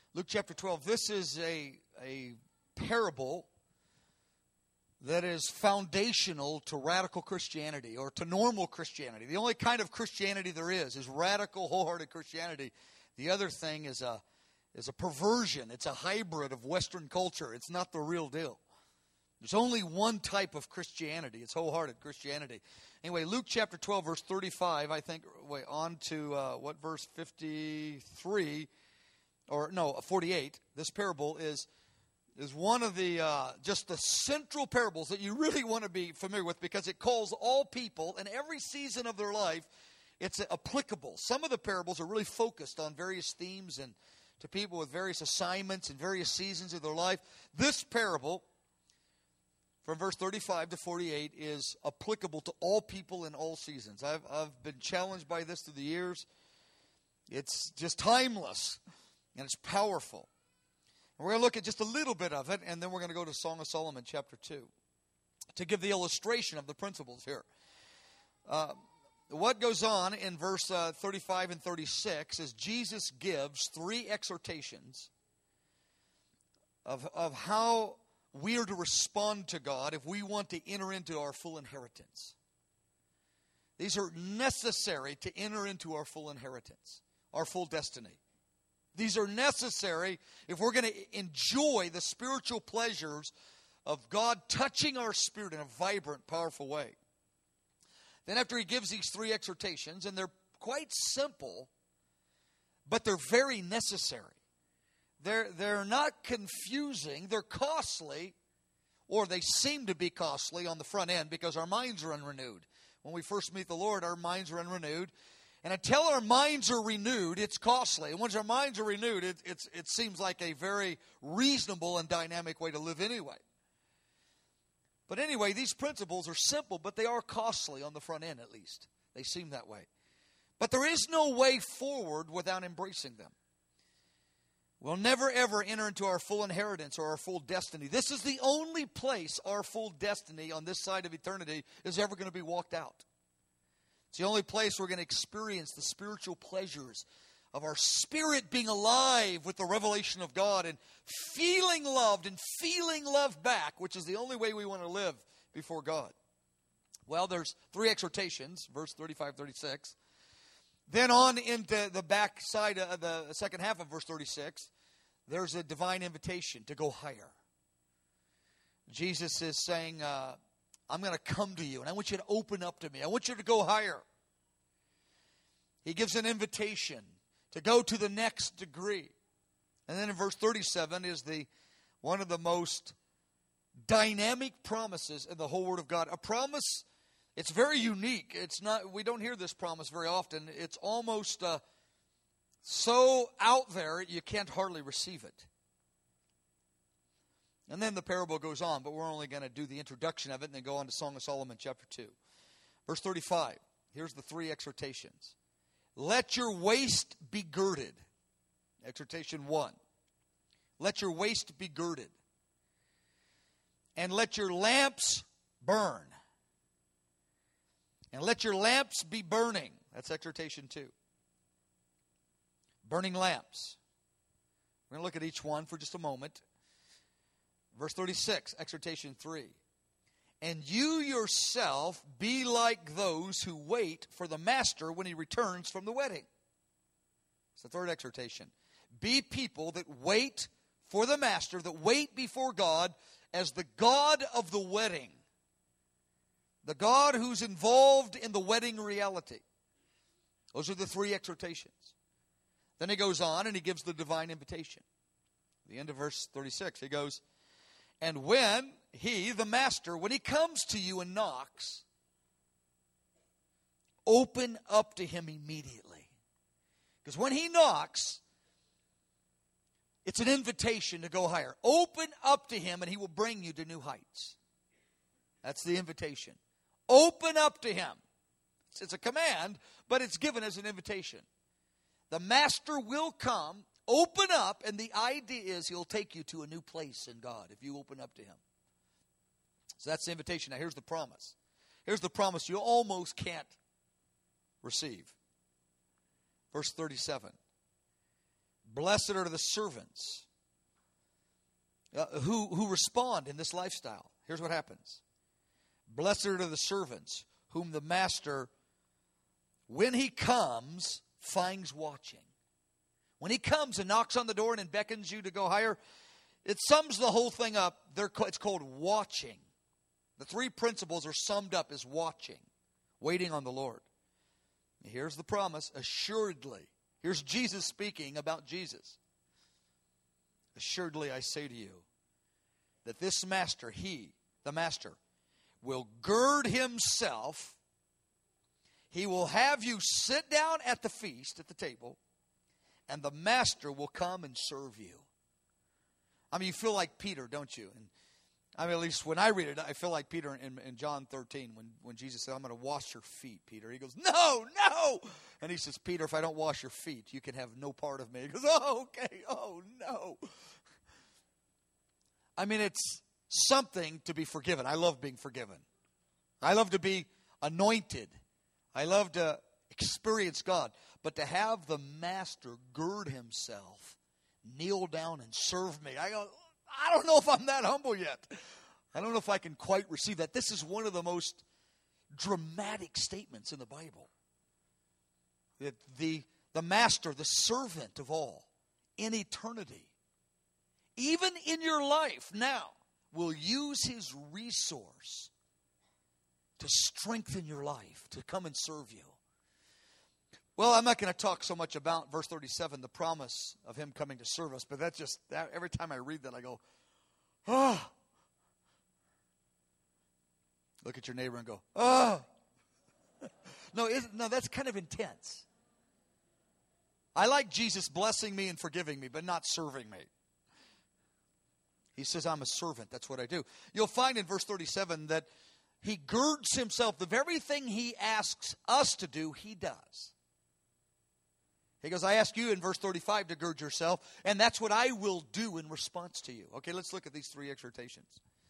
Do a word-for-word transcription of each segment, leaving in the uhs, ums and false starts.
Luke chapter twelve, this is a, a parable that is foundational to radical Christianity or to normal Christianity. The only kind of Christianity there is is radical, wholehearted Christianity. The other thing is a, is a perversion. It's a hybrid of Western culture. It's not the real deal. There's only one type of Christianity. It's wholehearted Christianity. Anyway, Luke chapter twelve, verse thirty-five, I think, wait, on to, uh, what, verse fifty-three, or no, forty-eight. This parable is, is one of the, uh, just the central parables that you really want to be familiar with because it calls all people in every season of their life, it's applicable. Some of the parables are really focused on various themes and to people with various assignments and various seasons of their life. This parable, from verse thirty-five to forty-eight, is applicable to all people in all seasons. I've, I've been challenged by this through the years. It's just timeless, and it's powerful. And we're going to look at just a little bit of it, and then we're going to go to Song of Solomon chapter two to give the illustration of the principles here. Uh, what goes on in verse uh, thirty-five and thirty-six is Jesus gives three exhortations of, of how we are to respond to God if we want to enter into our full inheritance. These are necessary to enter into our full inheritance, our full destiny. These are necessary if we're going to enjoy the spiritual pleasures of God touching our spirit in a vibrant, powerful way. Then after he gives these three exhortations, and they're quite simple, but they're very necessary. They're, they're not confusing, they're costly, or they seem to be costly on the front end because our minds are unrenewed. When we first meet the Lord, our minds are unrenewed. And until our minds are renewed, it's costly. And once our minds are renewed, it, it's, it seems like a very reasonable and dynamic way to live anyway. But anyway, these principles are simple, but they are costly on the front end at least. They seem that way. But there is no way forward without embracing them. We'll never, ever enter into our full inheritance or our full destiny. This is the only place our full destiny on this side of eternity is ever going to be walked out. It's the only place we're going to experience the spiritual pleasures of our spirit being alive with the revelation of God and feeling loved and feeling love back, which is the only way we want to live before God. Well, there's three exhortations, verse thirty-five, thirty-six. Then on into the back side of the second half of verse thirty-six, there's a divine invitation to go higher. Jesus is saying, uh, I'm going to come to you, and I want you to open up to me. I want you to go higher. He gives an invitation to go to the next degree. And then in verse thirty-seven is the one of the most dynamic promises in the whole Word of God. A promise. It's very unique. It's not. We don't hear this promise very often. It's almost uh, so out there you can't hardly receive it. And then the parable goes on, but we're only going to do the introduction of it and then go on to Song of Solomon chapter two. Verse thirty-five. Here's the three exhortations. Let your waist be girded. Exhortation one. Let your waist be girded. And let your lamps burn. And let your lamps be burning. That's exhortation two. Burning lamps. We're going to look at each one for just a moment. Verse thirty-six, exhortation three. And you yourself be like those who wait for the master when he returns from the wedding. It's the third exhortation. Be people that wait for the master, that wait before God as the God of the wedding. The God who's involved in the wedding reality. Those are the three exhortations. Then he goes on and he gives the divine invitation. At the end of verse thirty-six, he goes, and when he, the master, when he comes to you and knocks, open up to him immediately. Because when he knocks, it's an invitation to go higher. Open up to him and he will bring you to new heights. That's the invitation. Open up to him. It's a command, but it's given as an invitation. The master will come, open up, and the idea is he'll take you to a new place in God if you open up to him. So that's the invitation. Now here's the promise. Here's the promise you almost can't receive. Verse thirty-seven. Blessed are the servants uh, who, who respond in this lifestyle. Here's what happens. Blessed are the servants whom the master, when he comes, finds watching. When he comes and knocks on the door and beckons you to go higher, it sums the whole thing up. They're, it's called watching. The three principles are summed up as watching, waiting on the Lord. Here's the promise, assuredly. Here's Jesus speaking about Jesus. Assuredly, I say to you that this master, he, the master, will gird himself. He will have you sit down at the feast, at the table, and the master will come and serve you. I mean, you feel like Peter, don't you? And I mean, at least when I read it, I feel like Peter in, in John thirteen, when, when Jesus said, I'm going to wash your feet, Peter. He goes, no, no. And he says, Peter, if I don't wash your feet, you can have no part of me. He goes, oh, okay, oh, no. I mean, it's something to be forgiven. I love being forgiven. I love to be anointed. I love to experience God. But to have the master gird himself, kneel down and serve me, I go, I don't know if I'm that humble yet. I don't know if I can quite receive that. This is one of the most dramatic statements in the Bible. That the, the master, the servant of all, in eternity, even in your life now, will use his resource to strengthen your life, to come and serve you. Well, I'm not going to talk so much about verse thirty-seven, the promise of him coming to serve us, but that's just, that, every time I read that, I go, oh. Look at your neighbor and go, oh. no, it, no, that's kind of intense. I like Jesus blessing me and forgiving me, but not serving me. He says, I'm a servant. That's what I do. You'll find in verse thirty-seven that he girds himself. The very thing he asks us to do, he does. He goes, I ask you in verse thirty-five to gird yourself, and that's what I will do in response to you. Okay, let's look at these three exhortations.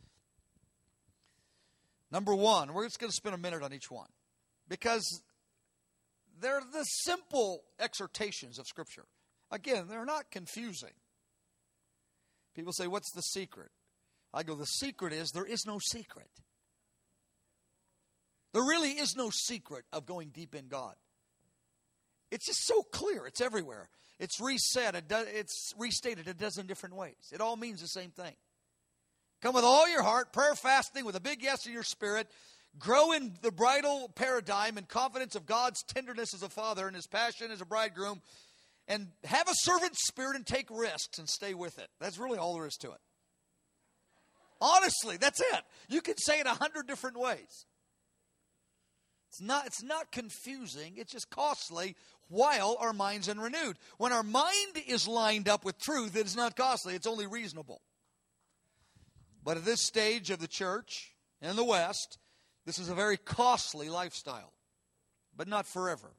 Number one, we're just going to spend a minute on each one, because they're the simple exhortations of Scripture. Again, they're not confusing. People say, what's the secret? I go, the secret is there is no secret. There really is no secret of going deep in God. It's just so clear. It's everywhere. It's reset. It does, it's restated a dozen different ways. It all means the same thing. Come with all your heart, prayer, fasting, with a big yes in your spirit. Grow in the bridal paradigm and confidence of God's tenderness as a father and his passion as a bridegroom. And have a servant spirit and take risks and stay with it. That's really all there is to it. Honestly, that's it. You can say it a hundred different ways. It's not, it's not confusing. It's just costly while our minds are renewed. When our mind is lined up with truth, it is not costly. It's only reasonable. But at this stage of the church in the West, this is a very costly lifestyle, but not forever.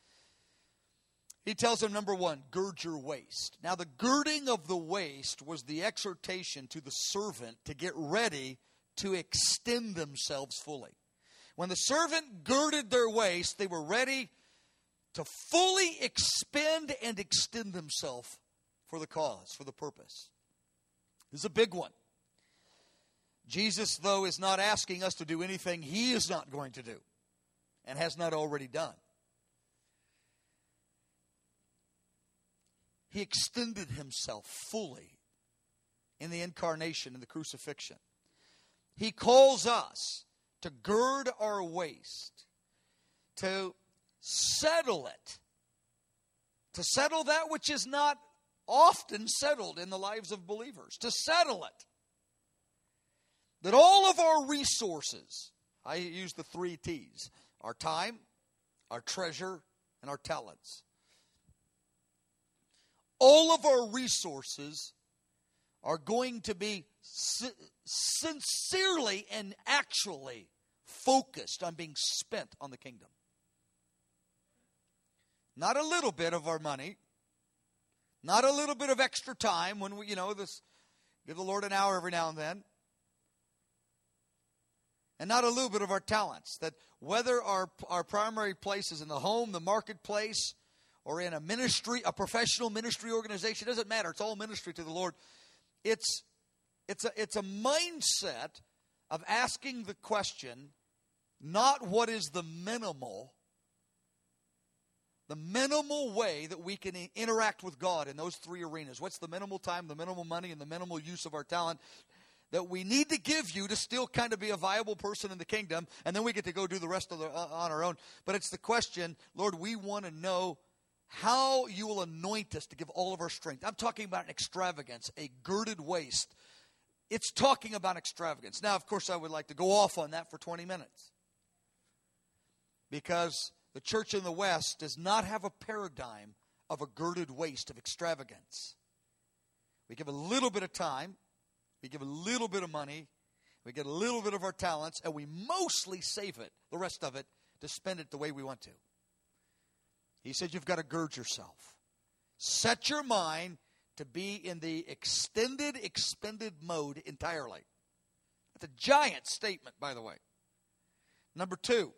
He tells them, number one, gird your waist. Now, the girding of the waist was the exhortation to the servant to get ready to extend themselves fully. When the servant girded their waist, they were ready to fully expend and extend themselves for the cause, for the purpose. This is a big one. Jesus, though, is not asking us to do anything he is not going to do and has not already done. He extended himself fully in the incarnation and the crucifixion. He calls us to gird our waist, to settle it, to settle that which is not often settled in the lives of believers, to settle it. That all of our resources, I use the three T's, our time, our treasure, and our talents. All of our resources are going to be si- sincerely and actually focused on being spent on the kingdom. Not a little bit of our money, not a little bit of extra time when we, you know, this, give the Lord an hour every now and then. And not a little bit of our talents. That whether our, our primary place is in the home, the marketplace, or in a ministry, a professional ministry organization. It doesn't matter. It's all ministry to the Lord. It's, it's, a, it's a mindset of asking the question, not what is the minimal, the minimal way that we can interact with God in those three arenas. What's the minimal time, the minimal money, and the minimal use of our talent that we need to give you to still kind of be a viable person in the kingdom, and then we get to go do the rest of the, uh, on our own. But it's the question, Lord, we want to know how you will anoint us to give all of our strength. I'm talking about an extravagance, a girded waist. It's talking about extravagance. Now, of course, I would like to go off on that for twenty minutes. Because the church in the West does not have a paradigm of a girded waist of extravagance. We give a little bit of time. We give a little bit of money. We get a little bit of our talents. And we mostly save it, the rest of it, to spend it the way we want to. He said you've got to gird yourself. Set your mind to be in the extended, expended mode entirely. That's a giant statement, by the way. Number two.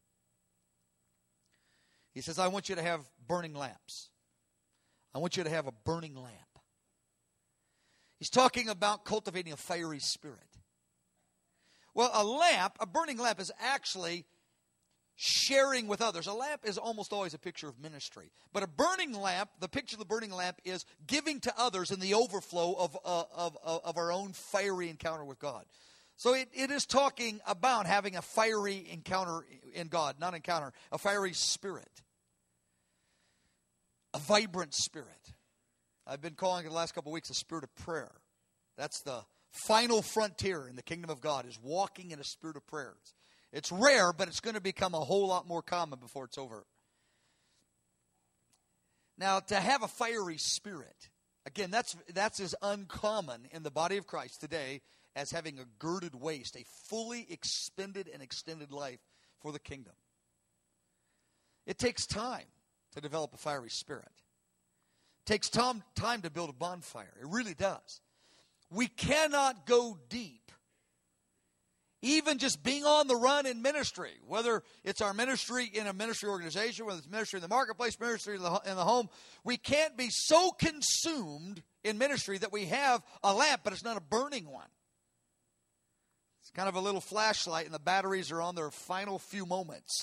He says, I want you to have burning lamps. I want you to have a burning lamp. He's talking about cultivating a fiery spirit. Well, a lamp, a burning lamp, is actually sharing with others. A lamp is almost always a picture of ministry. But a burning lamp, the picture of the burning lamp is giving to others in the overflow of, uh, of, of, of our own fiery encounter with God. So it, it is talking about having a fiery encounter in God, not encounter, a fiery spirit. A vibrant spirit. I've been calling it the last couple of weeks a spirit of prayer. That's the final frontier in the kingdom of God, is walking in a spirit of prayer. It's rare, but it's going to become a whole lot more common before it's over. Now, to have a fiery spirit, again, that's, that's as uncommon in the body of Christ today as having a girded waist, a fully expended and extended life for the kingdom. It takes time to develop a fiery spirit. It takes time, time to build a bonfire. It really does. We cannot go deep, even just being on the run in ministry, whether it's our ministry in a ministry organization, whether it's ministry in the marketplace, ministry in the, in the home. We can't be so consumed in ministry that we have a lamp, but it's not a burning one. It's kind of a little flashlight, and the batteries are on their final few moments.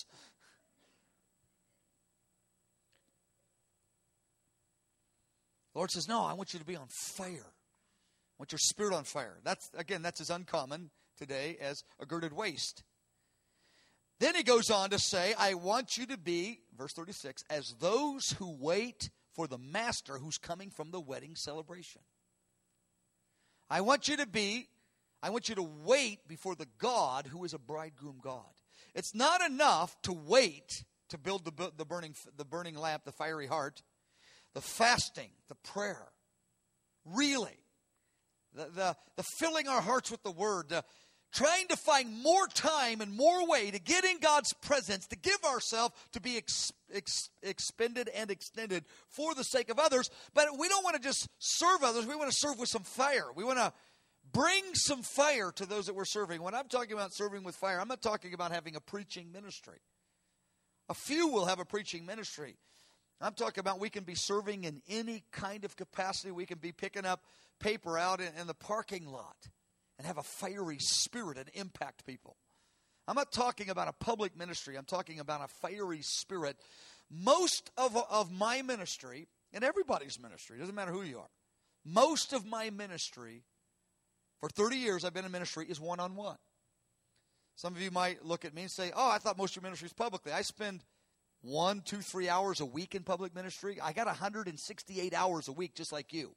The Lord says, no, I want you to be on fire. I want your spirit on fire. That's, again, that's as uncommon today as a girded waist. Then he goes on to say, I want you to be, verse thirty-six, as those who wait for the master who's coming from the wedding celebration. I want you to be, I want you to wait before the God who is a bridegroom God. It's not enough to wait to build the, the, burning, the burning lamp, the fiery heart, the fasting, the prayer. Really. The, the, the filling our hearts with the word, the trying to find more time and more way to get in God's presence, to give ourselves to be ex, ex, expended and extended for the sake of others. But we don't want to just serve others. We want to serve with some fire. We want to bring some fire to those that we're serving. When I'm talking about serving with fire, I'm not talking about having a preaching ministry. A few will have a preaching ministry. I'm talking about we can be serving in any kind of capacity. We can be picking up paper out in, in the parking lot and have a fiery spirit and impact people. I'm not talking about a public ministry. I'm talking about a fiery spirit. Most of, of my ministry, and everybody's ministry, doesn't matter who you are, most of my ministry, for thirty years I've been in ministry, is one-on-one. Some of you might look at me and say, oh, I thought most of your ministry is publicly. I spend one, two, three hours a week in public ministry. I got one hundred sixty-eight hours a week just like you.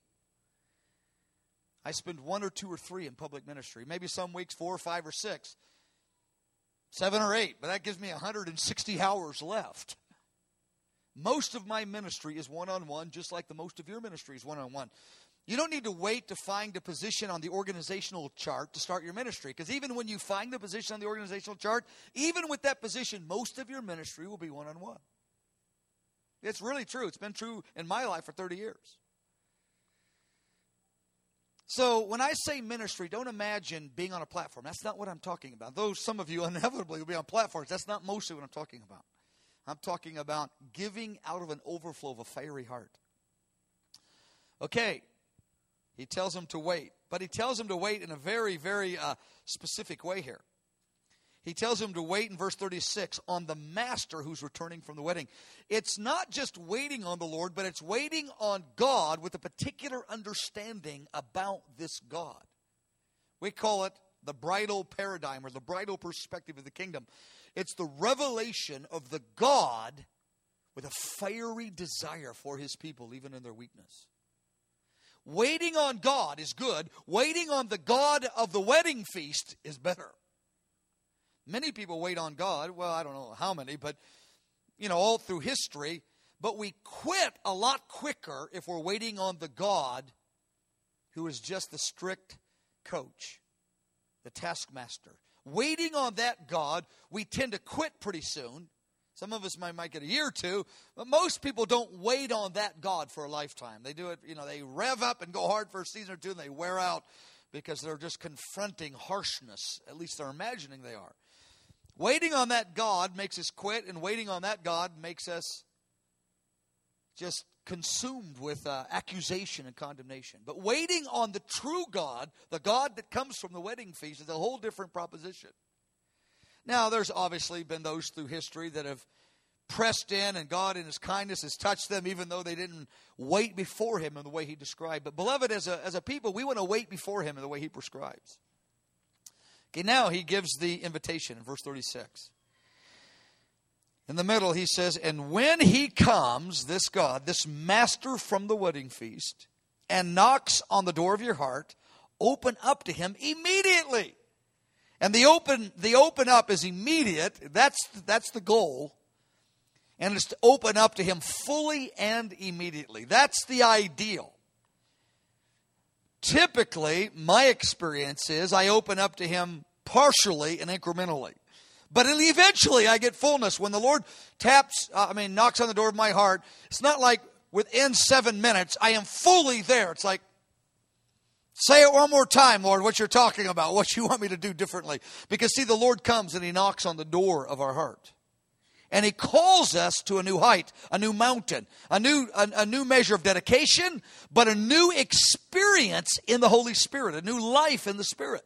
I spend one or two or three in public ministry. Maybe some weeks four or five or six. Seven or eight. But that gives me one hundred sixty hours left. Most of my ministry is one-on-one, just like the most of your ministry is one-on-one. You don't need to wait to find a position on the organizational chart to start your ministry. Because even when you find the position on the organizational chart, even with that position, most of your ministry will be one-on-one. It's really true. It's been true in my life for thirty years. So when I say ministry, don't imagine being on a platform. That's not what I'm talking about. Though some of you inevitably will be on platforms, that's not mostly what I'm talking about. I'm talking about giving out of an overflow of a fiery heart. Okay, he tells him to wait. But he tells him to wait in a very, very uh, specific way here. He tells him to wait in verse thirty-six on the master who's returning from the wedding. It's not just waiting on the Lord, but it's waiting on God with a particular understanding about this God. We call it the bridal paradigm or the bridal perspective of the kingdom. It's the revelation of the God with a fiery desire for his people, even in their weakness. Waiting on God is good. Waiting on the God of the wedding feast is better. Many people wait on God. Well, I don't know how many, but, you know, all through history. But we quit a lot quicker if we're waiting on the God who is just the strict coach, the taskmaster. Waiting on that God, we tend to quit pretty soon. Some of us might, might get a year or two, but most people don't wait on that God for a lifetime. They do it, you know, they rev up and go hard for a season or two, and they wear out because they're just confronting harshness. At least they're imagining they are. Waiting on that God makes us quit, and waiting on that God makes us just consumed with uh, accusation and condemnation. But waiting on the true God, the God that comes from the wedding feast, is a whole different proposition. Now, there's obviously been those through history that have pressed in, and God in his kindness has touched them, even though they didn't wait before him in the way he described. But beloved, as a, as a people, we want to wait before him in the way he prescribes. Okay, now he gives the invitation in verse thirty-six. In the middle, he says, and when he comes, this God, this master from the wedding feast, and knocks on the door of your heart, open up to him immediately. And the open, the open up is immediate. That's, that's the goal. And it's to open up to him fully and immediately. That's the ideal. Typically, my experience is I open up to him partially and incrementally. But eventually I get fullness. When the Lord taps, uh, I mean, knocks on the door of my heart, it's not like within seven minutes I am fully there. It's like, say it one more time, Lord, what you're talking about, what you want me to do differently. Because see, the Lord comes and he knocks on the door of our heart. And he calls us to a new height, a new mountain, a new, a, a new measure of dedication, but a new experience in the Holy Spirit, a new life in the Spirit.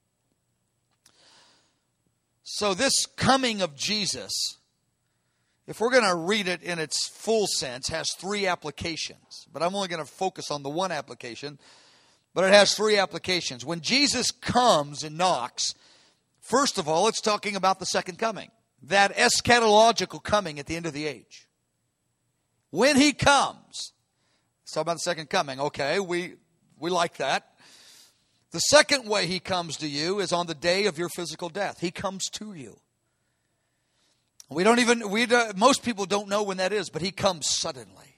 So this coming of Jesus, if we're going to read it in its full sense, has three applications. But I'm only going to focus on the one application. But it has three applications. When Jesus comes and knocks, first of all, it's talking about the second coming. That eschatological coming at the end of the age. When he comes, let's talk about the second coming. Okay, we we like that. The second way he comes to you is on the day of your physical death. He comes to you. We don't even, we don't, most people don't know when that is, but he comes suddenly.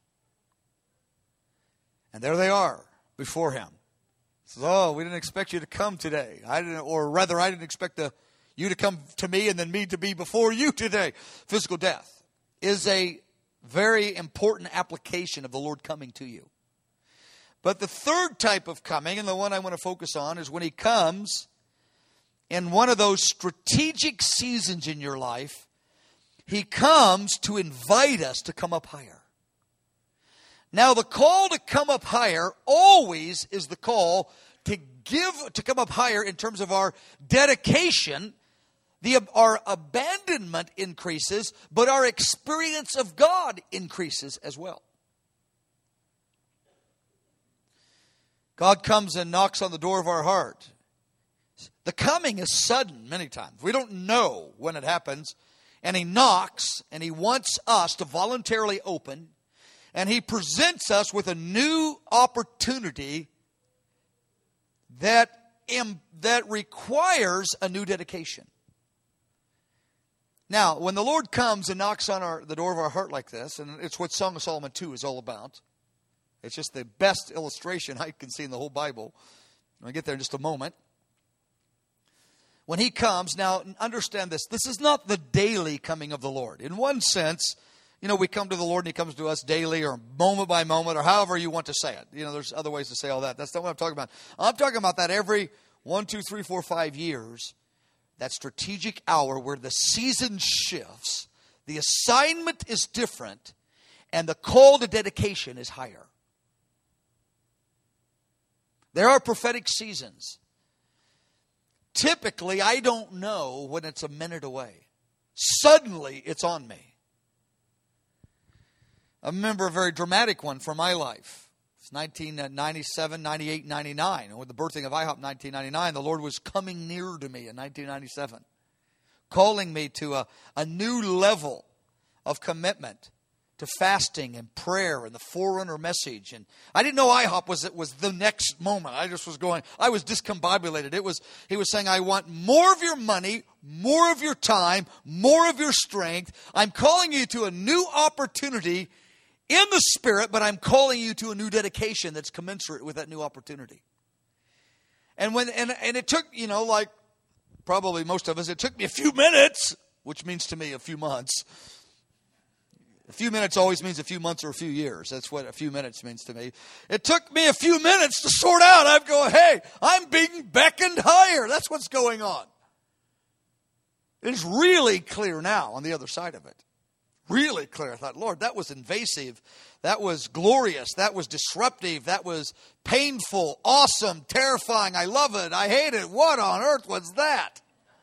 And there they are before him. He says, oh, we didn't expect you to come today. I didn't, or rather, I didn't expect the, you to come to me and then me to be before you today. Physical death is a very important application of the Lord coming to you. But the third type of coming, and the one I want to focus on, is when he comes in one of those strategic seasons in your life. He comes to invite us to come up higher. Now, the call to come up higher always is the call to give, to come up higher in terms of our dedication. The, our abandonment increases, but our experience of God increases as well. God comes and knocks on the door of our heart. The coming is sudden many times. We don't know when it happens. And he knocks, and he wants us to voluntarily open. And he presents us with a new opportunity that, im- that requires a new dedication. Now, when the Lord comes and knocks on our, the door of our heart like this, and it's what Song of Solomon two is all about. It's just the best illustration I can see in the whole Bible. I'll get there in just a moment. When he comes, now understand this. This is not the daily coming of the Lord. In one sense, you know, we come to the Lord and he comes to us daily or moment by moment or however you want to say it. You know, there's other ways to say all that. That's not what I'm talking about. I'm talking about that every one, two, three, four, five years. That strategic hour where the season shifts. The assignment is different, and the call to dedication is higher. There are prophetic seasons. Typically, I don't know when it's a minute away. Suddenly, it's on me. I remember a very dramatic one from my life. It's nineteen ninety-seven, ninety-eight, ninety-nine. And with the birthing of I HOP in nineteen ninety-nine, the Lord was coming near to me in nineteen ninety-seven, calling me to a, a new level of commitment to fasting and prayer and the Forerunner message. And I didn't know I HOP was, was the next moment. I just was going, I was discombobulated. It was, he was saying, I want more of your money, more of your time, more of your strength. I'm calling you to a new opportunity in the Spirit, but I'm calling you to a new dedication that's commensurate with that new opportunity. And when and, and it took, you know, like probably most of us, it took me a few minutes, which means to me a few months. A few minutes always means a few months or a few years. That's what a few minutes means to me. It took me a few minutes to sort out. I'm going, hey, I'm being beckoned higher. That's what's going on. It is really clear now on the other side of it. Really clear. I thought, Lord, that was invasive. That was glorious. That was disruptive. That was painful, awesome, terrifying. I love it. I hate it. What on earth was that?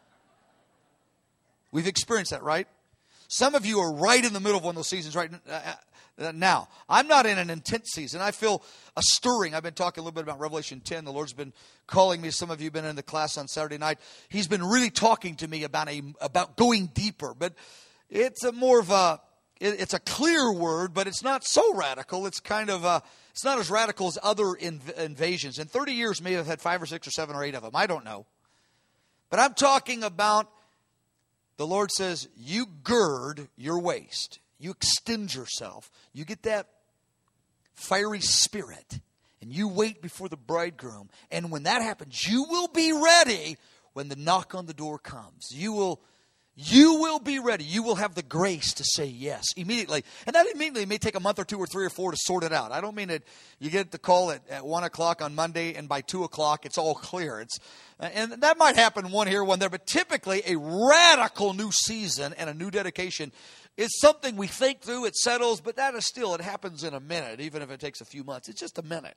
We've experienced that, right? Some of you are right in the middle of one of those seasons right now. I'm not in an intense season. I feel a stirring. I've been talking a little bit about Revelation ten. The Lord's been calling me. Some of you have been in the class on Saturday night. He's been really talking to me about a about going deeper. But it's a more of a, it's a clear word, but it's not so radical. It's kind of a, it's not as radical as other inv- invasions. In thirty years, maybe I've had five or six or seven or eight of them. I don't know. But I'm talking about, the Lord says, you gird your waist. You extend yourself. You get that fiery spirit. And you wait before the bridegroom. And when that happens, you will be ready when the knock on the door comes. You will You will be ready. You will have the grace to say yes immediately. And that immediately may take a month or two or three or four to sort it out. I don't mean that you get the call at, at one o'clock on Monday and by two o'clock it's all clear. It's And that might happen one here, one there. But typically a radical new season and a new dedication is something we think through. It settles. But that is still, it happens in a minute, even if it takes a few months. It's just a minute.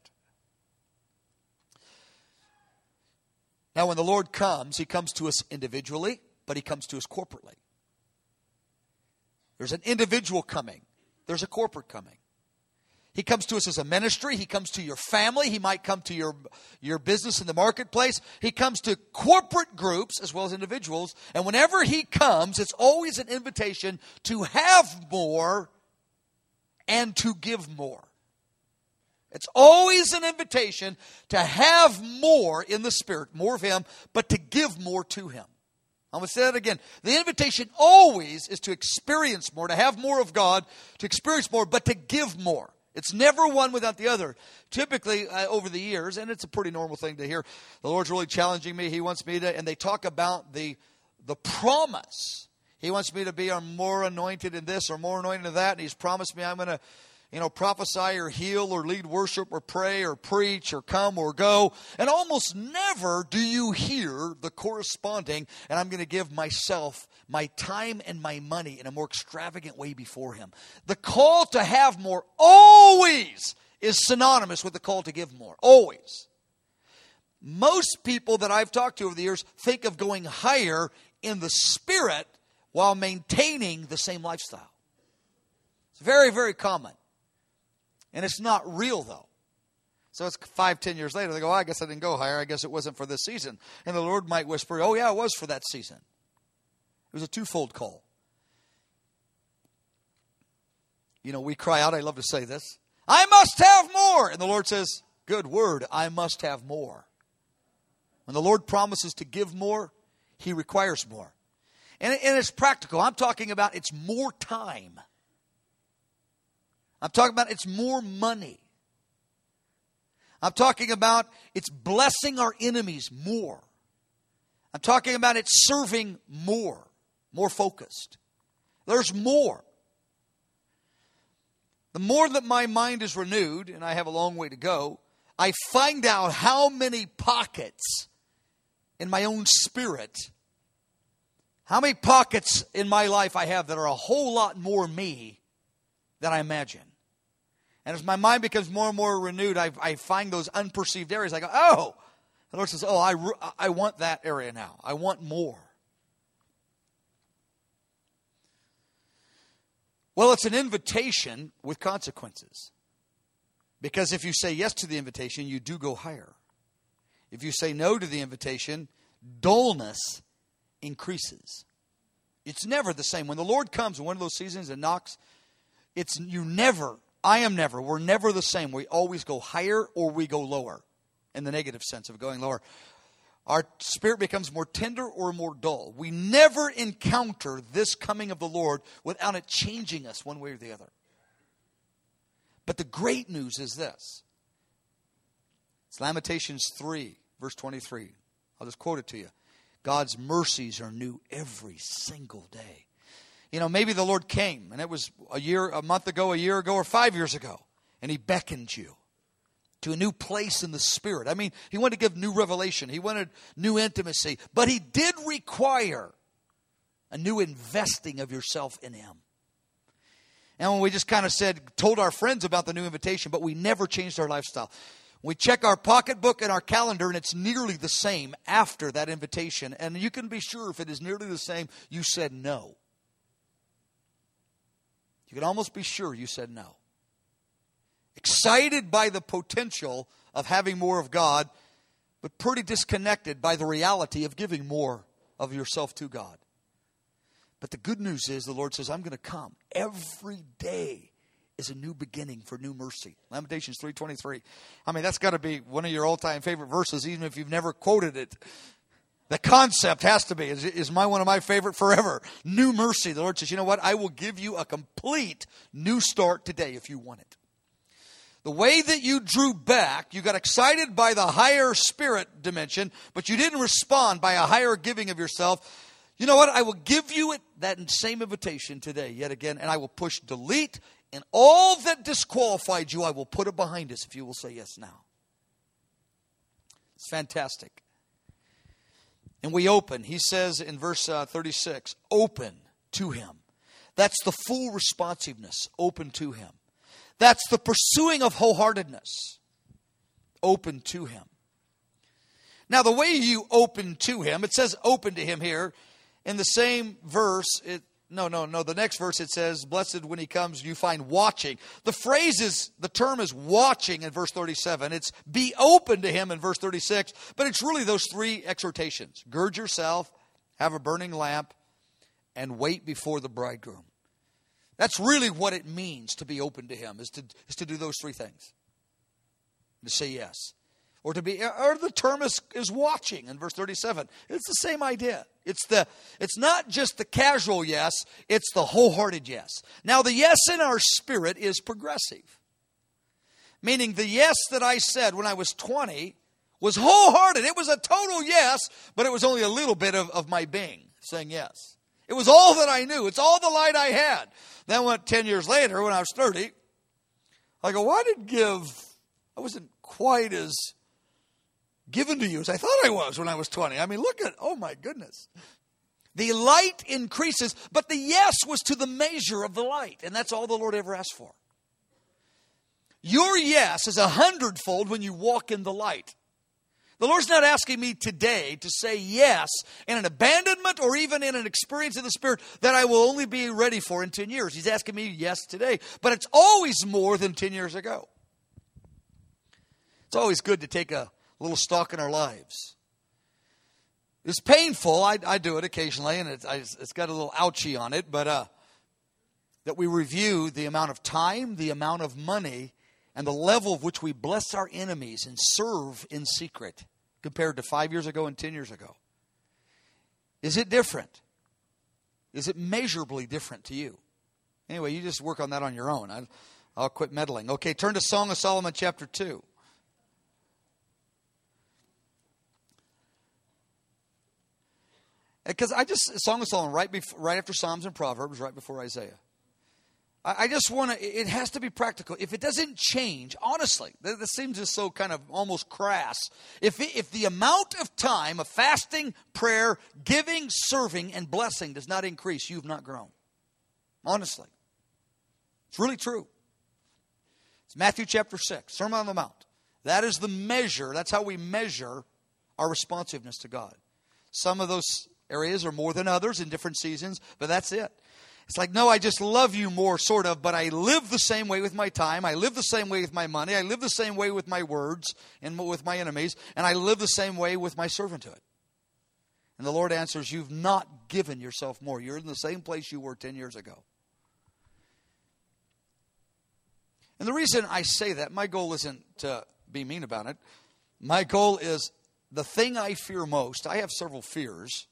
Now when the Lord comes, He comes to us individually. But He comes to us corporately. There's an individual coming. There's a corporate coming. He comes to us as a ministry. He comes to your family. He might come to your, your business in the marketplace. He comes to corporate groups as well as individuals. And whenever He comes, it's always an invitation to have more and to give more. It's always an invitation to have more in the Spirit, more of Him, but to give more to Him. I'm going to say that again. The invitation always is to experience more, to have more of God, to experience more, but to give more. It's never one without the other. Typically, uh, over the years, and it's a pretty normal thing to hear, the Lord's really challenging me. He wants me to, and they talk about the, the promise. He wants me to be more anointed in this or more anointed in that, and He's promised me I'm going to, you know, prophesy or heal or lead worship or pray or preach or come or go. And almost never do you hear the corresponding, and I'm going to give myself, my time and my money in a more extravagant way before Him. The call to have more always is synonymous with the call to give more. Always. Most people that I've talked to over the years think of going higher in the Spirit while maintaining the same lifestyle. It's very, very common. And it's not real, though. So it's five, ten years later, they go, oh, I guess I didn't go higher. I guess it wasn't for this season. And the Lord might whisper, oh, yeah, it was for that season. It was a twofold call. You know, we cry out, I love to say this, I must have more. And the Lord says, good word, I must have more. When the Lord promises to give more, He requires more. And, and it's practical. I'm talking about it's more time. I'm talking about it's more money. I'm talking about it's blessing our enemies more. I'm talking about it's serving more, more focused. There's more. The more that my mind is renewed, and I have a long way to go, I find out how many pockets in my own spirit How many pockets in my life I have that are a whole lot more me than I imagine? And as my mind becomes more and more renewed, I, I find those unperceived areas. I go, oh, the Lord says, oh, I, I want that area now. I want more. Well, it's an invitation with consequences. Because if you say yes to the invitation, you do go higher. If you say no to the invitation, dullness increases. It's never the same. When the Lord comes in one of those seasons and knocks, it's you never, I am never, we're never the same. We always go higher or we go lower, in the negative sense of going lower. Our spirit becomes more tender or more dull. We never encounter this coming of the Lord without it changing us one way or the other. But the great news is this. It's Lamentations three, verse twenty-three. I'll just quote it to you. God's mercies are new every single day. You know, maybe the Lord came, and it was a year, a month ago, a year ago, or five years ago, and He beckoned you to a new place in the Spirit. I mean, He wanted to give new revelation. He wanted new intimacy. But He did require a new investing of yourself in Him. And when we just kind of said, told our friends about the new invitation, but we never changed our lifestyle. We check our pocketbook and our calendar, and it's nearly the same after that invitation. And you can be sure if it is nearly the same, you said no. You can almost be sure you said no. Excited by the potential of having more of God, but pretty disconnected by the reality of giving more of yourself to God. But the good news is the Lord says, I'm going to come. Every day is a new beginning for new mercy. Lamentations three twenty-three. I mean, that's got to be one of your all-time favorite verses, even if you've never quoted it. The concept has to be, is, is my one of my favorite forever. New mercy. The Lord says, you know what? I will give you a complete new start today if you want it. The way that you drew back, you got excited by the higher spirit dimension, but you didn't respond by a higher giving of yourself. You know what? I will give you it, that same invitation today, yet again, and I will push delete, and all that disqualified you, I will put it behind us if you will say yes now. It's fantastic. And we open. He says in verse uh, thirty-six, open to Him. That's the full responsiveness, open to Him. That's the pursuing of wholeheartedness, open to Him. Now, the way you open to Him, it says open to Him here. In the same verse, it, no, no, no, the next verse it says, blessed when He comes, you find watching. The phrase is, the term is watching in verse thirty-seven. It's be open to Him in verse thirty-six. But it's really those three exhortations. Gird yourself, have a burning lamp, and wait before the bridegroom. That's really what it means to be open to Him, is to, is to do those three things. To say yes. Or to be, or the term is, is watching in verse thirty-seven. It's the same idea. It's the, it's not just the casual yes, it's the wholehearted yes. Now the yes in our spirit is progressive. Meaning the yes that I said when I was twenty was wholehearted. It was a total yes, but it was only a little bit of, of my being saying yes. It was all that I knew. It's all the light I had. Then went ten years later when I was thirty, I go, well, I didn't give, I wasn't quite as given to you as I thought I was when I was twenty. I mean, look at, oh my goodness. The light increases, but the yes was to the measure of the light. And that's all the Lord ever asked for. Your yes is a hundredfold when you walk in the light. The Lord's not asking me today to say yes in an abandonment or even in an experience of the Spirit that I will only be ready for in ten years. He's asking me yes today. But it's always more than ten years ago. It's always good to take a little stock in our lives. It's painful. I, I do it occasionally, and it's, I, it's got a little ouchie on it. But uh, that we review the amount of time, the amount of money, and the level of which we bless our enemies and serve in secret compared to five years ago and ten years ago. Is it different? Is it measurably different to you? Anyway, you just work on that on your own. I, I'll quit meddling. Okay, turn to Song of Solomon chapter two. Because I just, Song of Solomon, right, before, right after Psalms and Proverbs, right before Isaiah. I just want to, it has to be practical. If it doesn't change, honestly, this seems just so kind of almost crass. If, it, if the amount of time of fasting, prayer, giving, serving, and blessing does not increase, you've not grown. Honestly. It's really true. It's Matthew chapter six, Sermon on the Mount. That is the measure, that's how we measure our responsiveness to God. Some of those areas are more than others in different seasons, but that's it. It's like, no, I just love you more, sort of, but I live the same way with my time. I live the same way with my money. I live the same way with my words and with my enemies. And I live the same way with my servanthood. And the Lord answers, you've not given yourself more. You're in the same place you were ten years ago. And the reason I say that, my goal isn't to be mean about it. My goal is the thing I fear most. I have several fears.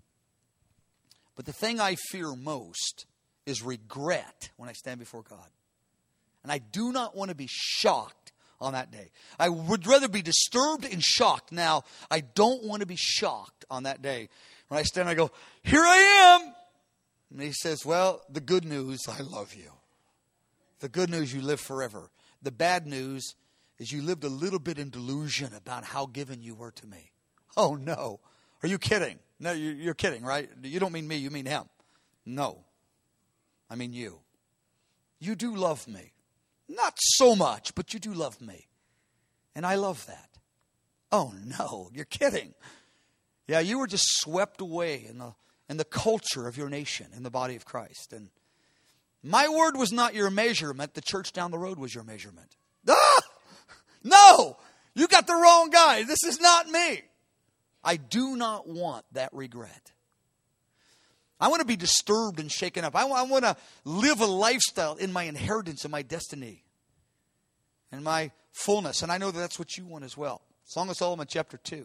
But the thing I fear most is regret when I stand before God. And I do not want to be shocked on that day. I would rather be disturbed and shocked. Now, I don't want to be shocked on that day. When I stand, I go, here I am. And he says, well, the good news, I love you. The good news, you live forever. The bad news is you lived a little bit in delusion about how given you were to me. Oh, no. Are you kidding? No, you're kidding, right? You don't mean me, you mean him. No. I mean you. You do love me. Not so much, but you do love me. And I love that. Oh, no, you're kidding. Yeah, you were just swept away in the, in the culture of your nation, in the body of Christ. And my word was not your measurement. The church down the road was your measurement. Ah! No! You got the wrong guy. This is not me. I do not want that regret. I want to be disturbed and shaken up. I, I want to live a lifestyle in my inheritance and my destiny and my fullness. And I know that that's what you want as well. Song of Solomon chapter two.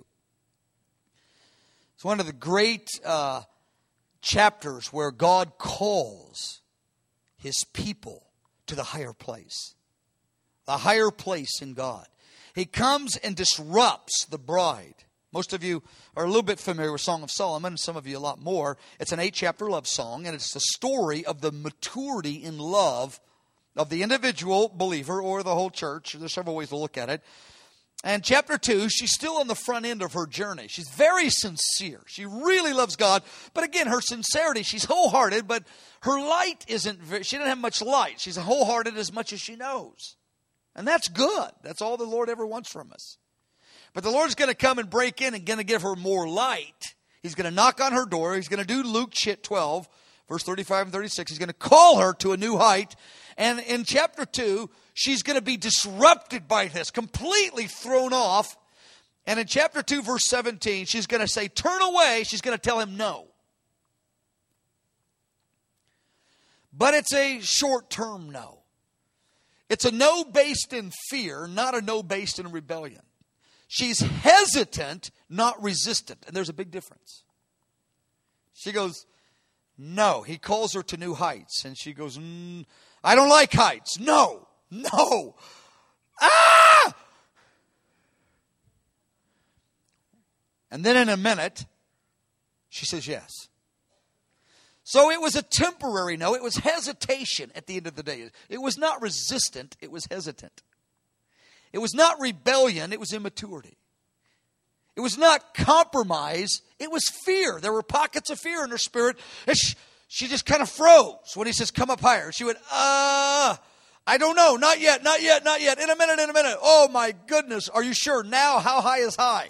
It's one of the great uh, chapters where God calls his people to the higher place. The higher place in God. He comes and disrupts the bride. Most of you are a little bit familiar with Song of Solomon, and some of you a lot more. It's an eight-chapter love song, and it's the story of the maturity in love of the individual believer or the whole church. There's several ways to look at it. And chapter two, she's still on the front end of her journey. She's very sincere. She really loves God. But again, her sincerity, she's wholehearted, but her light isn't, very, she doesn't have much light. She's wholehearted as much as she knows. And that's good. That's all the Lord ever wants from us. But the Lord's going to come and break in and going to give her more light. He's going to knock on her door. He's going to do Luke twelve, verse thirty-five and thirty-six. He's going to call her to a new height. And in chapter two, she's going to be disrupted by this, completely thrown off. And in chapter two, verse seventeen, she's going to say, turn away. She's going to tell him no. But it's a short-term no. It's a no based in fear, not a no based in rebellion. She's hesitant, not resistant. And there's a big difference. She goes, no. He calls her to new heights. And she goes, mm, I don't like heights. No, no. Ah! And then in a minute, she says yes. So it was a temporary no. It was hesitation at the end of the day. It was not resistant. It was hesitant. It was not rebellion, it was immaturity. It was not compromise, it was fear. There were pockets of fear in her spirit. And she, she just kind of froze when he says, come up higher. She went, uh, I don't know, not yet, not yet, not yet. In a minute, in a minute. Oh my goodness, are you sure? Now, how high is high?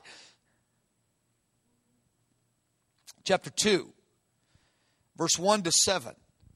Chapter two, verse one to seven.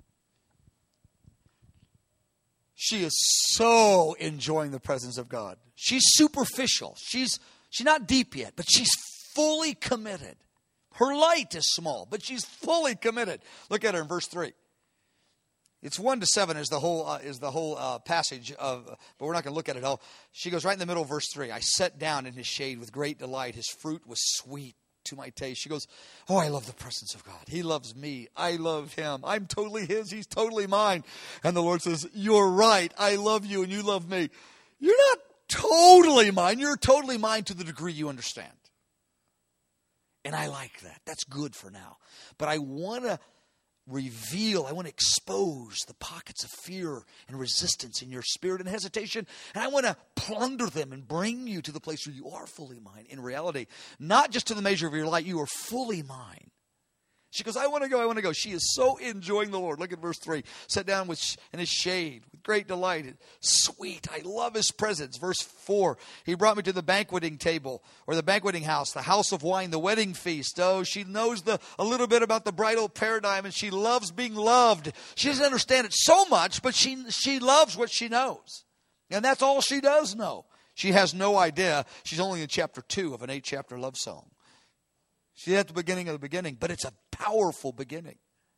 She is so enjoying the presence of God. She's superficial. She's she's not deep yet, but she's fully committed. Her light is small, but she's fully committed. Look at her in verse three. It's one to seven is the whole uh, is the whole uh, passage of, but we're not going to look at it all. She goes right in the middle of verse three. I sat down in his shade with great delight. His fruit was sweet to my taste. She goes, oh, I love the presence of God. He loves me. I love him. I'm totally his. He's totally mine. And the Lord says, you're right. I love you and you love me. You're not totally mine. You're totally mine to the degree you understand. And I like that. That's good for now. But I want to reveal, I want to expose the pockets of fear and resistance in your spirit and hesitation. And I want to plunder them and bring you to the place where you are fully mine. In reality, not just to the measure of your light, you are fully mine. She goes, I want to go, I want to go. She is so enjoying the Lord. Look at verse three. Sat down with in his shade with great delight. Sweet, I love his presence. Verse four, he brought me to the banqueting table or the banqueting house, the house of wine, the wedding feast. Oh, she knows the a little bit about the bridal paradigm, and she loves being loved. She doesn't understand it so much, but she she loves what she knows. And that's all she does know. She has no idea. She's only in chapter two of an eight-chapter love song. She's at the beginning of the beginning, but it's a powerful beginning.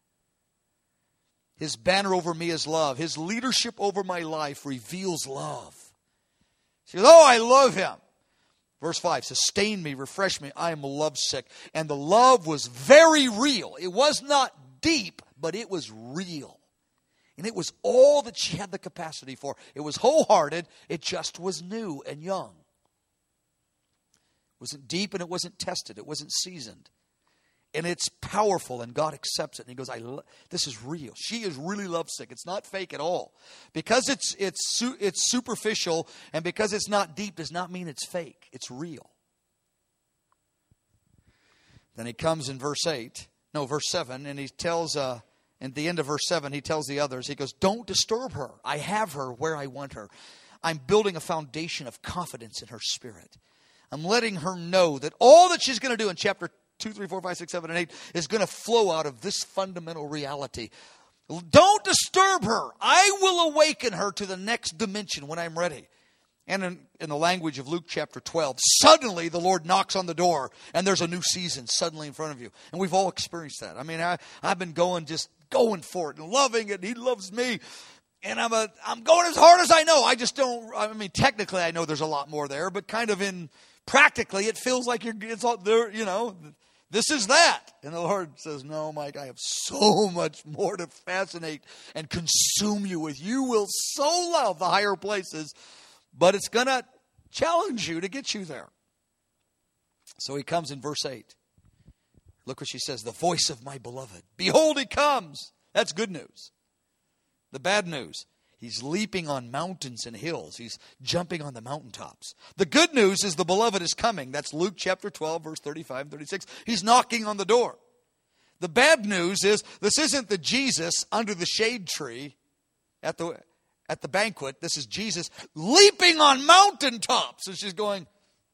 His banner over me is love. His leadership over my life reveals love. She goes, oh, I love him. Verse five, sustain me, refresh me. I am lovesick. And the love was very real. It was not deep, but it was real. And it was all that she had the capacity for. It was wholehearted. It just was new and young. It wasn't deep and it wasn't tested. It wasn't seasoned. And it's powerful and God accepts it. And he goes, I lo- this is real. She is really lovesick. It's not fake at all. Because it's it's su- it's superficial and because it's not deep does not mean it's fake. It's real. Then he comes in verse eight, no, verse seven, and he tells, uh, at the end of verse seven, he tells the others, he goes, don't disturb her. I have her where I want her. I'm building a foundation of confidence in her spirit. I'm letting her know that all that she's going to do in chapter two, three, four, five, six, seven, and eight is going to flow out of this fundamental reality. Don't disturb her. I will awaken her to the next dimension when I'm ready. And in, in the language of Luke chapter twelve, suddenly the Lord knocks on the door and there's a new season suddenly in front of you. And we've all experienced that. I mean, I, I've been going, just going for it and loving it. He loves me. And I'm a, I'm going as hard as I know. I just don't, I mean, technically I know there's a lot more there, but kind of in, practically it feels like you're, it's all there, you know, this is that. And the Lord says, no, Mike, I have so much more to fascinate and consume you with. You will so love the higher places, but it's going to challenge you to get you there. So he comes in verse eight. Look what she says, the voice of my beloved. Behold, he comes. That's good news. The bad news, he's leaping on mountains and hills. He's jumping on the mountaintops. The good news is the beloved is coming. That's Luke chapter twelve, verse thirty-five and thirty-six. He's knocking on the door. The bad news is this isn't the Jesus under the shade tree at the, at the banquet. This is Jesus leaping on mountaintops. And she's going,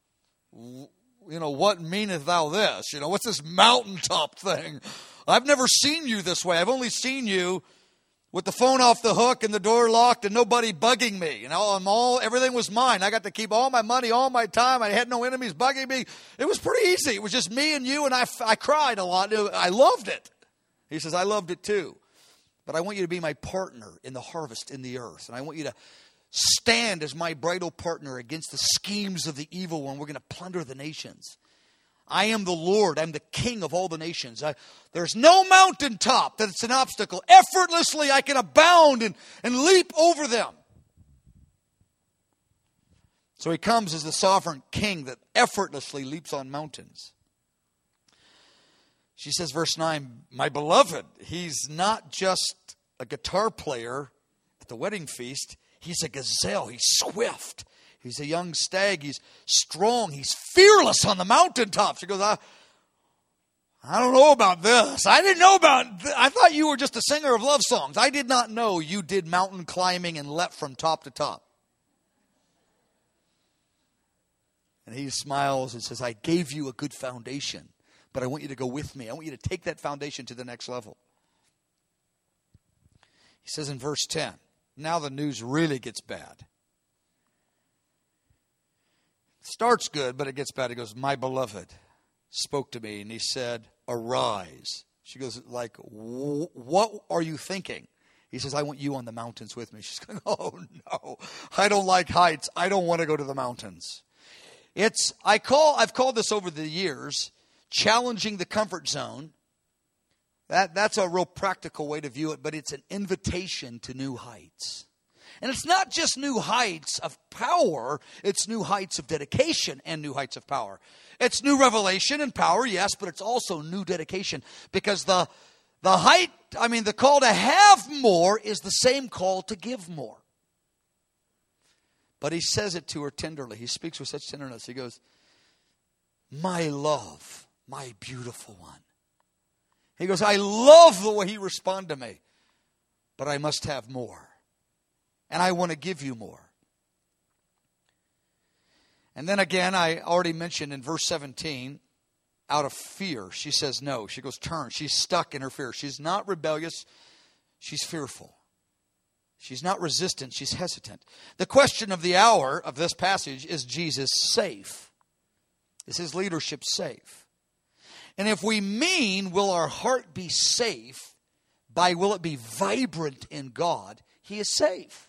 you know, what meaneth thou this? You know, what's this mountaintop thing? I've never seen you this way. I've only seen you with the phone off the hook and the door locked and nobody bugging me. You know, I'm all, everything was mine. I got to keep all my money, all my time. I had no enemies bugging me. It was pretty easy. It was just me and you, and I, I cried a lot. I loved it. He says, I loved it too. But I want you to be my partner in the harvest in the earth. And I want you to stand as my bridal partner against the schemes of the evil one. We're going to plunder the nations. I am the Lord. I'm the King of all the nations. I, there's no mountaintop that it's an obstacle. Effortlessly I can abound and, and leap over them. So he comes as the sovereign King that effortlessly leaps on mountains. She says, verse nine, my beloved, he's not just a guitar player at the wedding feast. He's a gazelle. He's swift. He's a young stag. He's strong. He's fearless on the mountaintops. She goes, I, I don't know about this. I didn't know about th- I thought you were just a singer of love songs. I did not know you did mountain climbing and leapt from top to top. And he smiles and says, I gave you a good foundation, but I want you to go with me. I want you to take that foundation to the next level. He says in verse ten, now the news really gets bad. Starts good, but it gets bad. He goes, my beloved spoke to me, and he said, arise. She goes, like, what are you thinking? He says, I want you on the mountains with me. She's going, oh, no. I don't like heights. I don't want to go to the mountains. It's, I call, I've called this over the years, challenging the comfort zone. That, that's a real practical way to view it, but it's an invitation to new heights. And it's not just new heights of power, it's new heights of dedication and new heights of power. It's new revelation and power, yes, but it's also new dedication. Because the The height, I mean, the call to have more is the same call to give more. But he says it to her tenderly. He speaks with such tenderness. He goes, my love, my beautiful one. He goes, I love the way you respond to me, but I must have more. And I want to give you more. And then again, I already mentioned in verse seventeen, out of fear, she says no. She goes, turn. She's stuck in her fear. She's not rebellious. She's fearful. She's not resistant. She's hesitant. The question of the hour of this passage is Jesus safe? Is his leadership safe? And if we mean, will our heart be safe, by will it be vibrant in God, he is safe.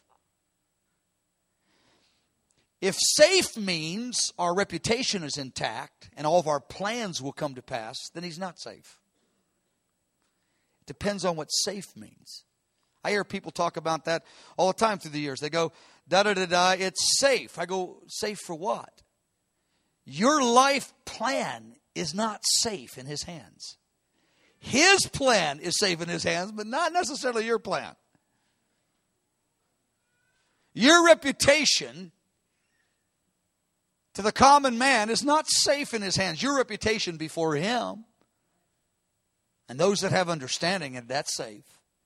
If safe means our reputation is intact and all of our plans will come to pass, then he's not safe. It depends on what safe means. I hear people talk about that all the time through the years. They go, da-da-da-da, it's safe. I go, safe for what? Your life plan is not safe in his hands. His plan is safe in his hands, but not necessarily your plan. Your reputation to the common man is not safe in his hands. Your reputation before him and those that have understanding, and that's safe.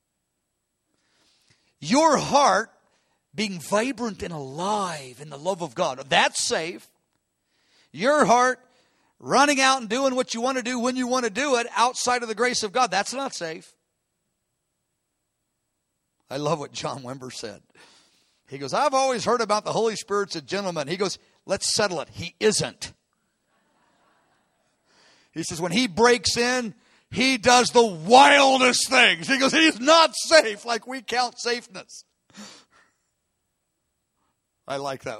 Your heart being vibrant and alive in the love of God, that's safe. Your heart running out and doing what you want to do when you want to do it outside of the grace of God, that's not safe. I love what John Wimber said. He goes, I've always heard about the Holy Spirit's a gentleman. He goes, let's settle it. He isn't. He says, when he breaks in, he does the wildest things. He goes, he's not safe like we count safeness. I like that.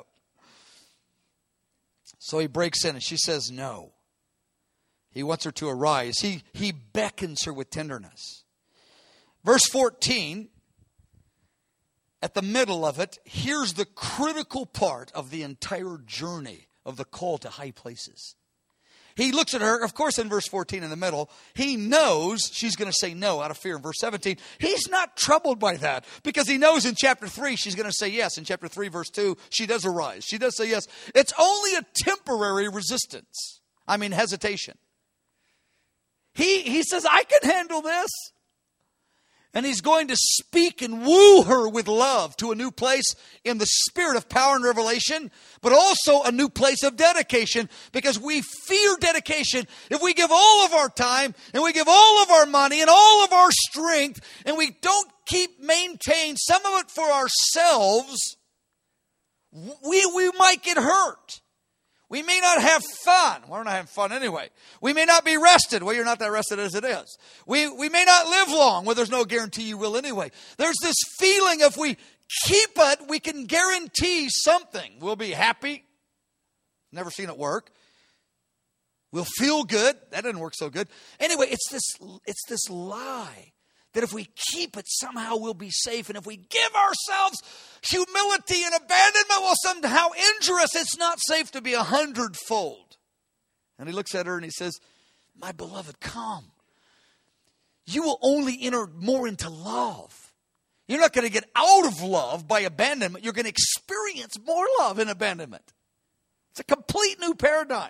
So he breaks in and she says no. He wants her to arise. He, he beckons her with tenderness. Verse fourteen, at the middle of it, here's the critical part of the entire journey of the call to high places. He looks at her, of course, in verse fourteen in the middle. He knows she's going to say no out of fear. In verse seventeen, he's not troubled by that because he knows in chapter three she's going to say yes. In chapter three, verse two, she does arise. She does say yes. It's only a temporary resistance. I mean, hesitation. He, he says, I can handle this. And he's going to speak and woo her with love to a new place in the spirit of power and revelation, but also a new place of dedication, because we fear dedication. If we give all of our time and we give all of our money and all of our strength and we don't keep maintain some of it for ourselves, we, we might get hurt. We may not have fun. Well, we're not having fun anyway. We may not be rested. Well, you're not that rested as it is. We, we may not live long. Well, there's no guarantee you will anyway. There's this feeling if we keep it, we can guarantee something. We'll be happy. Never seen it work. We'll feel good. That didn't work so good. Anyway, it's this, it's this lie that if we keep it, somehow we'll be safe. And if we give ourselves humility and abandonment, will somehow injure us. It's not safe to be a hundredfold. And he looks at her and he says, my beloved, come. You will only enter more into love. You're not going to get out of love by abandonment. You're going to experience more love in abandonment. It's a complete new paradigm.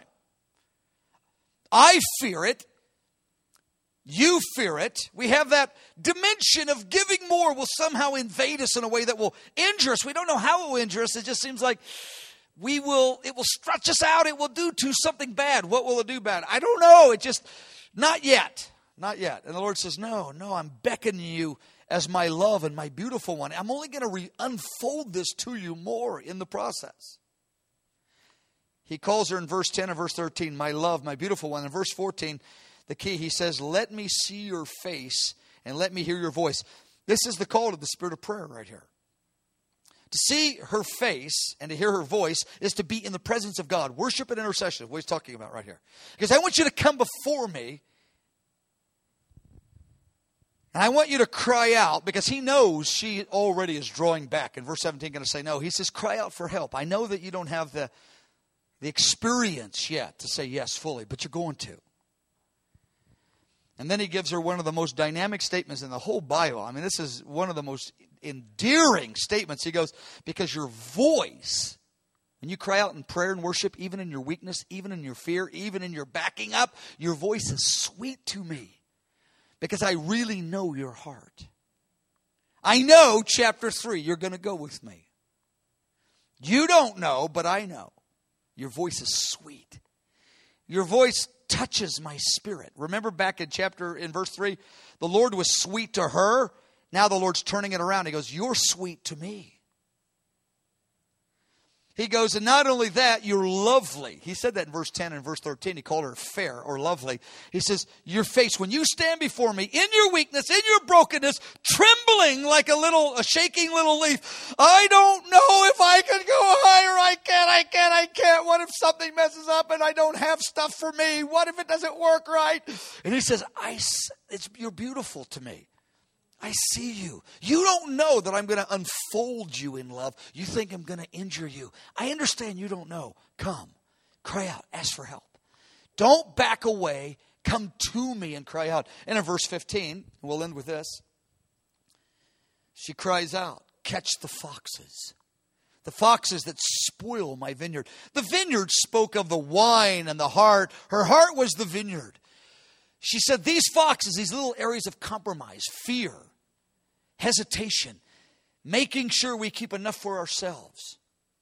I fear it. You fear it. We have that dimension of giving more will somehow invade us in a way that will injure us. We don't know how it will injure us. It just seems like we will, it will stretch us out. It will do to something bad. What will it do bad? I don't know. It just, not yet. Not yet. And the Lord says, no, no, I'm beckoning you as my love and my beautiful one. I'm only going to re- unfold this to you more in the process. He calls her in verse ten and verse thirteen, my love, my beautiful one. In verse fourteen, the key, he says, let me see your face and let me hear your voice. This is the call to the spirit of prayer right here. To see her face and to hear her voice is to be in the presence of God. Worship and intercession, what he's talking about right here. Because I want you to come before me and I want you to cry out, because he knows she already is drawing back. In verse seventeen, going to say no. He says, cry out for help. I know that you don't have the, the experience yet to say yes fully, but you're going to. And then he gives her one of the most dynamic statements in the whole Bible. I mean, this is one of the most endearing statements. He goes, because your voice, when you cry out in prayer and worship, even in your weakness, even in your fear, even in your backing up, your voice is sweet to me because I really know your heart. I know, chapter three, you're going to go with me. You don't know, but I know. Your voice is sweet. Your voice touches my spirit. Remember back in chapter, in verse three, the Lord was sweet to her. Now the Lord's turning it around. He goes, you're sweet to me. He goes, and not only that, you're lovely. He said that in verse ten and verse thirteen. He called her fair or lovely. He says, your face, when you stand before me, in your weakness, in your brokenness, trembling like a little, a shaking little leaf. I don't know if I can go higher. I can't, I can't, I can't. What if something messes up and I don't have stuff for me? What if it doesn't work right? And he says, I, it's, you're beautiful to me. I see you. You don't know that I'm going to unfold you in love. You think I'm going to injure you. I understand you don't know. Come, cry out, ask for help. Don't back away. Come to me and cry out. And in verse fifteen, we'll end with this. She cries out, catch the foxes. The foxes that spoil my vineyard. The vineyard spoke of the wine and the heart. Her heart was the vineyard. She said, these foxes, these little areas of compromise, fear, hesitation, making sure we keep enough for ourselves.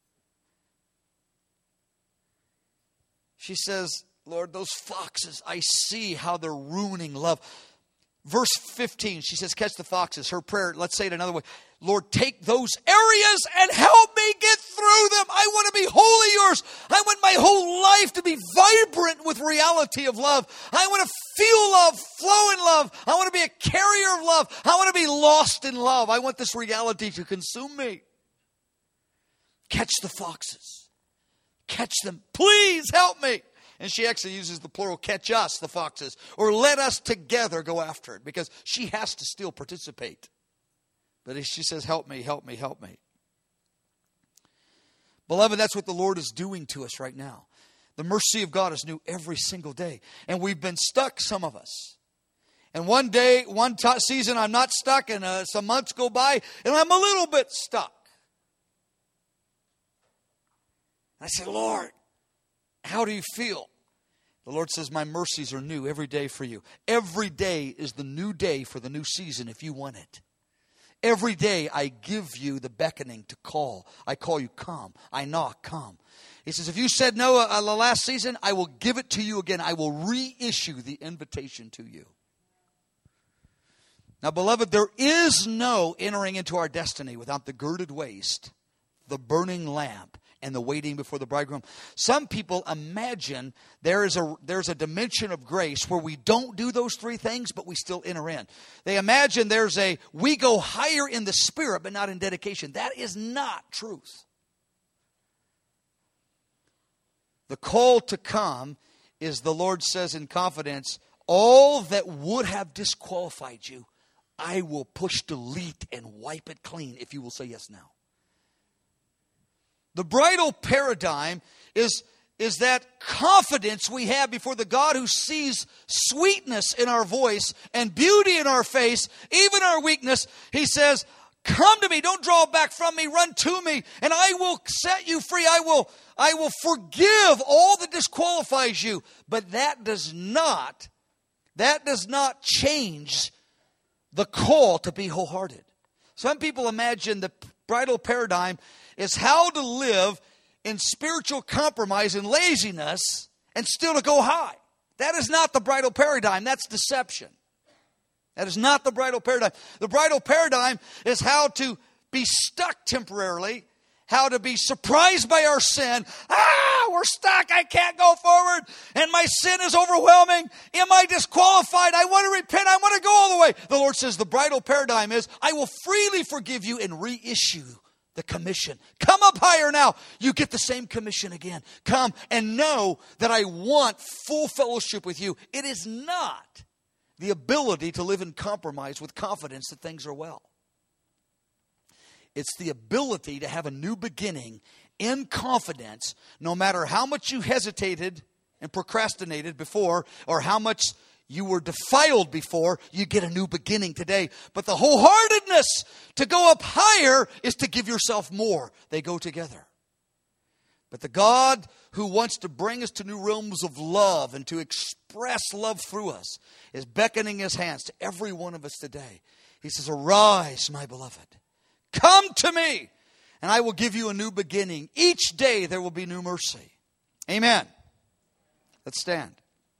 She says, Lord, those foxes, I see how they're ruining love. Verse fifteen, she says, catch the foxes. Her prayer, let's say it another way. Lord, take those areas and help me get through them. I want to be wholly yours. I want my whole life to be vibrant with reality of love. I want to feel love, flow in love. I want to be a carrier of love. I want to be lost in love. I want this reality to consume me. Catch the foxes. Catch them. Please help me. And she actually uses the plural, catch us, the foxes, or let us together go after it, because she has to still participate. But she says, help me, help me, help me. Beloved, that's what the Lord is doing to us right now. The mercy of God is new every single day. And we've been stuck, some of us. And one day, one t- season, I'm not stuck, and uh, some months go by, and I'm a little bit stuck. And I say, Lord, how do you feel? The Lord says, my mercies are new every day for you. Every day is the new day for the new season if you want it. Every day I give you the beckoning to call. I call you, come. I knock, come. He says, if you said no uh, the last season, I will give it to you again. I will reissue the invitation to you. Now, beloved, there is no entering into our destiny without the girded waist, the burning lamp, and the waiting before the bridegroom. Some people imagine there is a there's a dimension of grace where we don't do those three things, but we still enter in. They imagine there's a, we go higher in the spirit, but not in dedication. That is not truth. The call to come is, the Lord says in confidence, all that would have disqualified you, I will push delete and wipe it clean if you will say yes now. The bridal paradigm is, is that confidence we have before the God who sees sweetness in our voice and beauty in our face, even our weakness. He says, come to me, don't draw back from me, run to me, and I will set you free. I will, I will forgive all that disqualifies you. But that does not, that does not change the call to be wholehearted. Some people imagine the bridal paradigm is how to live in spiritual compromise and laziness and still to go high. That is not the bridal paradigm. That's deception. That is not the bridal paradigm. The bridal paradigm is how to be stuck temporarily, how to be surprised by our sin. Ah, we're stuck. I can't go forward. And my sin is overwhelming. Am I disqualified? I want to repent. I want to go all the way. The Lord says the bridal paradigm is, I will freely forgive you and reissue the commission. Come up higher now. You get the same commission again. Come and know that I want full fellowship with you. It is not the ability to live in compromise with confidence that things are well. It's the ability to have a new beginning in confidence, no matter how much you hesitated and procrastinated before, or how much You were defiled before, you get a new beginning today. But the wholeheartedness to go up higher is to give yourself more. They go together. But the God who wants to bring us to new realms of love and to express love through us is beckoning his hands to every one of us today. He says, arise, my beloved. Come to me, and I will give you a new beginning. Each day there will be new mercy. Amen. Let's stand.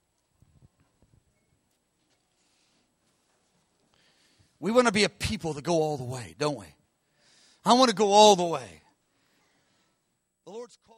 We want to be a people that go all the way, don't we? I want to go all the way. The Lord's called.